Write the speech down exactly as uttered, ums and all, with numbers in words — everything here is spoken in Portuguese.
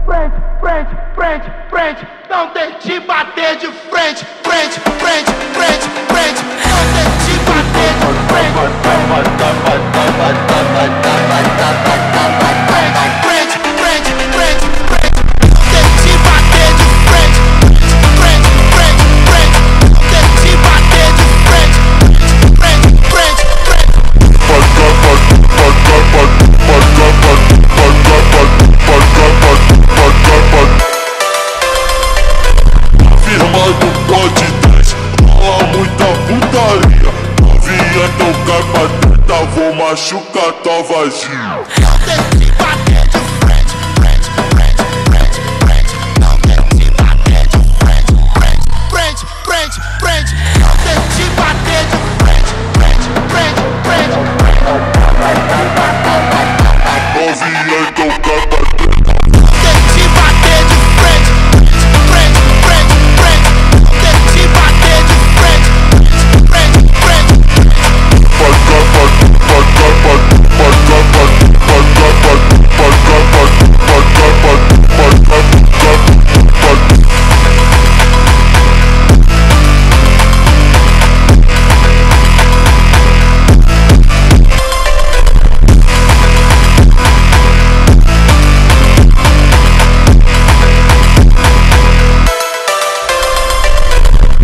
frente, frente, frente, frente. Não tente bater de frente, frente, frente, frente, frente. Não tente bater de frente, frente, frente, frente, frente, frente. Não tente bater de frente, frente, frente, frente. Não tente bater de frente, frente, frente, frente. Firma do Pod dez, rola muita putaria. Novinha, então cai pra treta, vou machucar tua vagina. Não tente bater de frente, frente, frente, frente, frente. Não tente bater de frente, frente, frente, frente, frente. Não tente bater de frente, frente, frente, frente. Novinha, então